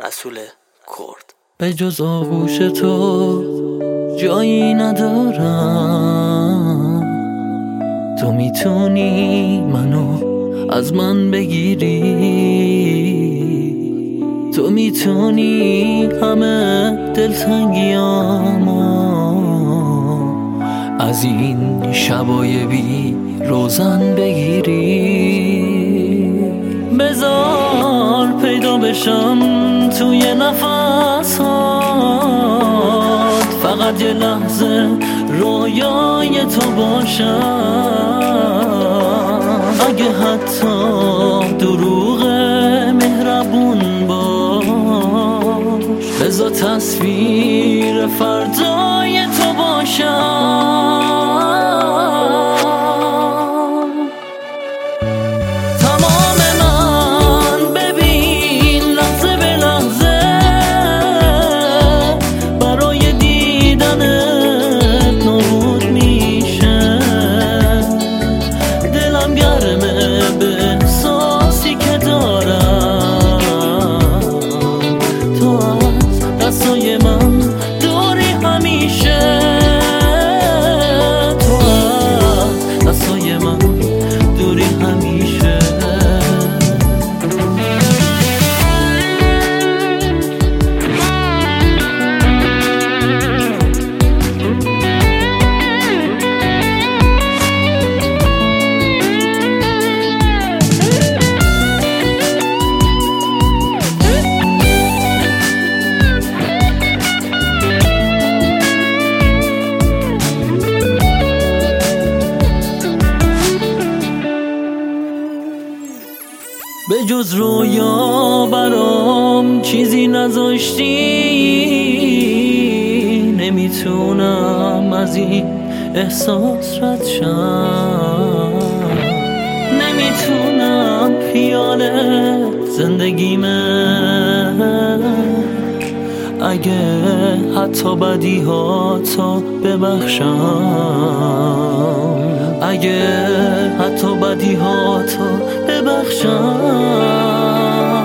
رسول کرد. به جز آغوش تو جایی ندارم، تو میتونی منو از من بگیری، تو میتونی همه دلتنگیامو از این شبای بی روزن بگیری. بذار پیدا بشم توی نفسات، فقط یه لحظه رویای تو باشم. اگه حتی دروغ مهربون باش، بذار تصویر فردای تو باشم. به جز رویا برام چیزی نذاشتی، نمیتونم از این احساس رد شم، نمیتونم خیال زندگیمه اگه حتی بدیهاتو ببخشم، اگه حتی بدیهاتو ببخشم.